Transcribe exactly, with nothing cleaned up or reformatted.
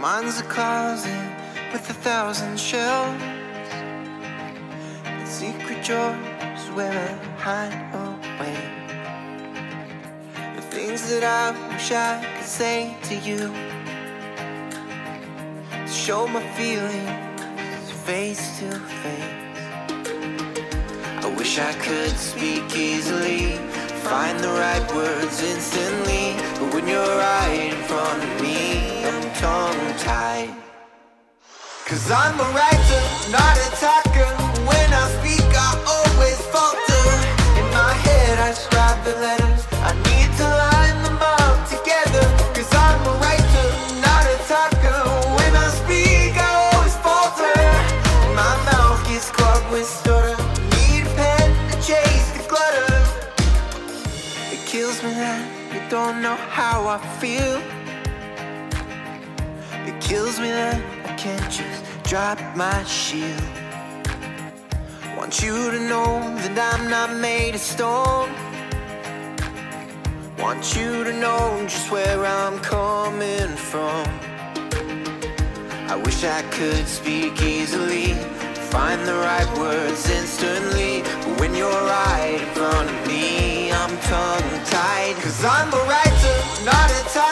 mind's a closet with a thousand shelves, and secret drawers where I hide away the things that I wish I could say to you, to show my feelings face to face. I wish I could speak easily, find the right words instantly, but when you're right in front of me, I'm tongue-tied. Cause I'm a writer, not a talker. When I speak, I always falter. In my head, I scribe the letters, I need to line them up together. Cause I'm a writer, not a talker. When I speak, I always falter. My mouth gets clogged with stutter, need a pen to chase the clutter. It kills me that you don't know how I feel. It kills me that I can't just drop my shield. Want you to know that I'm not made of stone. Want you to know just where I'm coming from. I wish I could speak easily, find the right words instantly, but when you're right in front of me, I'm tongue-tied. Cause I'm a writer, not a type.